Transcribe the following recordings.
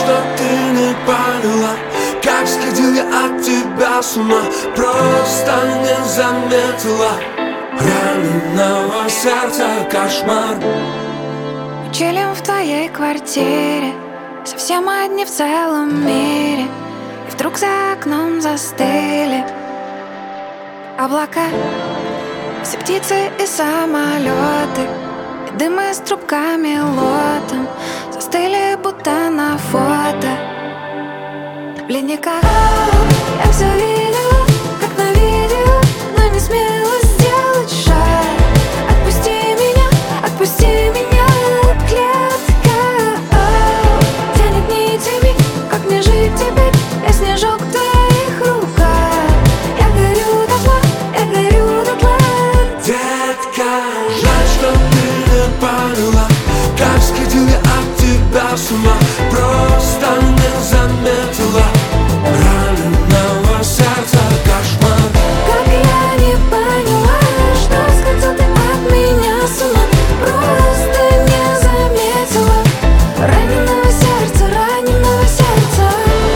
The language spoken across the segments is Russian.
что ты не поняла, как сходил я от тебя с ума. Просто не заметила раненого сердца кошмар. Чилим в твоей квартире, совсем одни в целом мире. И вдруг за окном застыли облака, все птицы и самолеты, и дымы с трубками лотом застыли, будто на фото в ледниках. Я все видела, как на видео, но не смела сделать шаг. Отпусти меня, клетка. Тянет нитями, как мне жить теперь? Я снежок в твоих руках. Я горю дотла, детка. Жаль, что ты не поняла, как сходил я от тебя с ума. Просто не заметила раненого сердца кошмар. как я не поняла, что сходил ты от меня с ума. Просто не заметила раненого сердца, раненого сердца.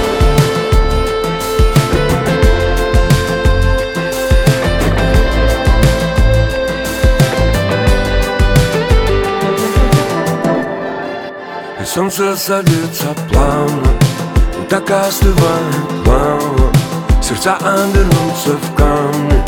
И солнце садится плавно, и так остывает плавно. Сердца обернутся в камни.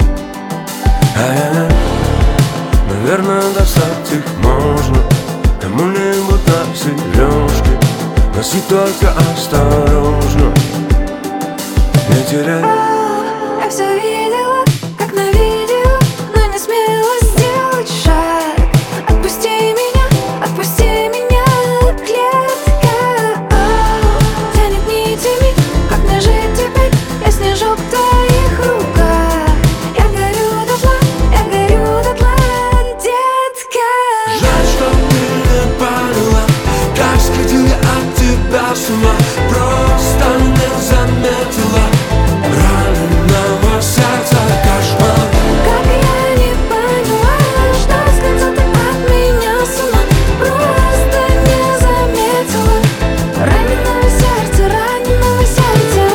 Наверное, достать их можно кому-нибудь на сережке. Носи только осторожно, не теряй. Я все видела, как на видео, но не смела сделать шаг. Отпусти меня, клетка. Тянет нитями, как мне жить теперь? Я снежок в твоих руках. Я горю дотла, детка. Жаль, что ты не поняла, как сходил я от тебя с ума. Просто не заметила раненого сердца кошмар. Как я не поняла, что сходил ты от меня с ума. Просто не заметила раненого сердца, раненого сердца.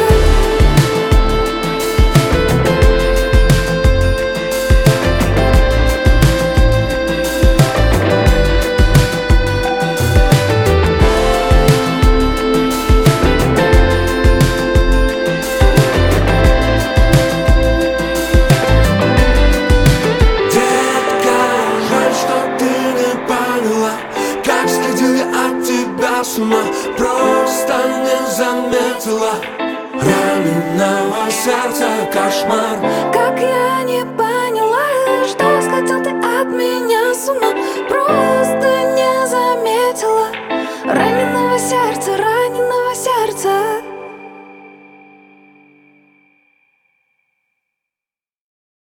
Как сходил я от тебя с ума. Просто не заметила раненого сердца кошмар.